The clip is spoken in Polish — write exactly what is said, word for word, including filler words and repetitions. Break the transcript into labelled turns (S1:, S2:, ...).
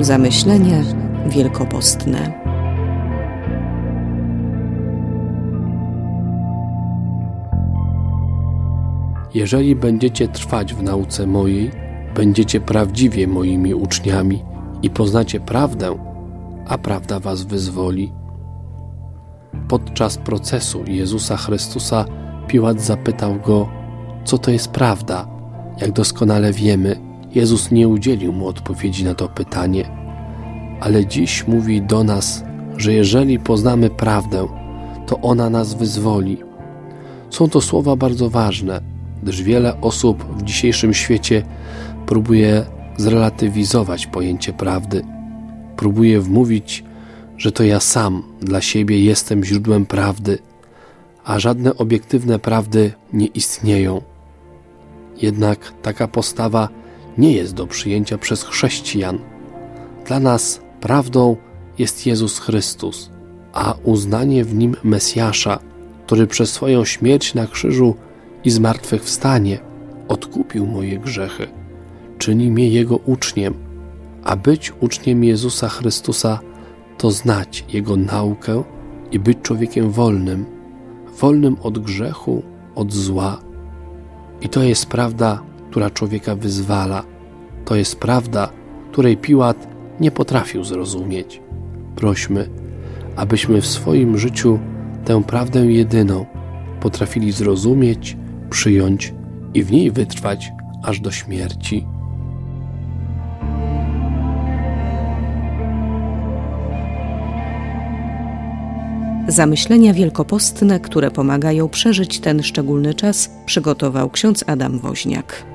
S1: Zamyślenia wielkopostne.
S2: Jeżeli będziecie trwać w nauce mojej, będziecie prawdziwie moimi uczniami i poznacie prawdę, a prawda was wyzwoli. Podczas procesu Jezusa Chrystusa Piłat zapytał go, co to jest prawda. Jak doskonale wiemy, Jezus nie udzielił mu odpowiedzi na to pytanie, ale dziś mówi do nas, że jeżeli poznamy prawdę, to ona nas wyzwoli. Są to słowa bardzo ważne, gdyż wiele osób w dzisiejszym świecie próbuje zrelatywizować pojęcie prawdy. Próbuje wmówić, że to ja sam dla siebie jestem źródłem prawdy, a żadne obiektywne prawdy nie istnieją. Jednak taka postawa nie jest do przyjęcia przez chrześcijan. Dla nas prawdą jest Jezus Chrystus, a uznanie w Nim Mesjasza, który przez swoją śmierć na krzyżu i zmartwychwstanie odkupił moje grzechy, czyni mnie Jego uczniem, a być uczniem Jezusa Chrystusa to znać Jego naukę i być człowiekiem wolnym, wolnym od grzechu, od zła. I to jest prawda, która człowieka wyzwala. To jest prawda, której Piłat nie potrafił zrozumieć. Prośmy, abyśmy w swoim życiu tę prawdę jedyną potrafili zrozumieć, przyjąć i w niej wytrwać aż do śmierci.
S1: Zamyślenia wielkopostne, które pomagają przeżyć ten szczególny czas, przygotował ksiądz Adam Woźniak.